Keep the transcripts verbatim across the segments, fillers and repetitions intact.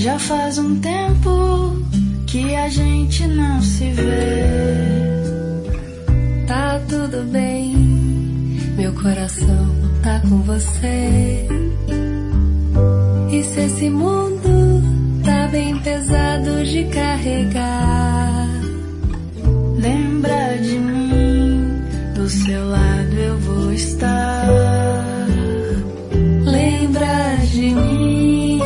Já faz um tempo que a gente não se vê. Tá tudo bem, meu coração tá com você. E se esse mundo tá bem pesado de carregar, lembra de mim, do seu lado eu vou estar. Lembra de mim.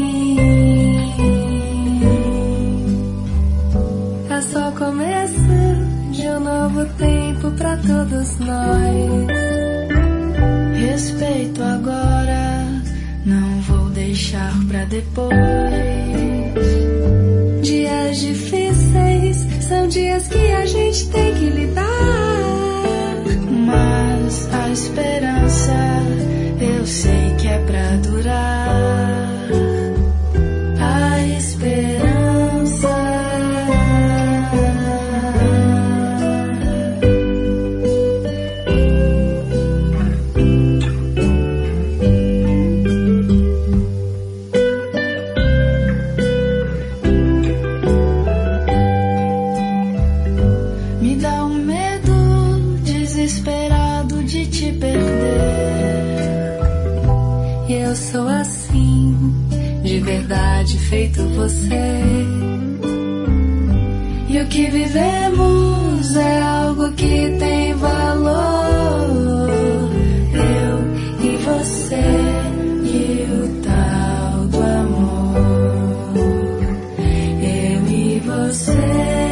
É só o começo de um novo tempo pra todos nós. Respeito agora, não vou deixar pra depois. Dias difíceis são dias que a gente tem que lidar. Mas a esperança eu sei que é pra durar. A esperança. Me dá um medo desesperado de te perder. E eu sou assim, de verdade feito você. E o que vivemos é algo que tem valor. Eu e você e o tal do amor. Eu e você.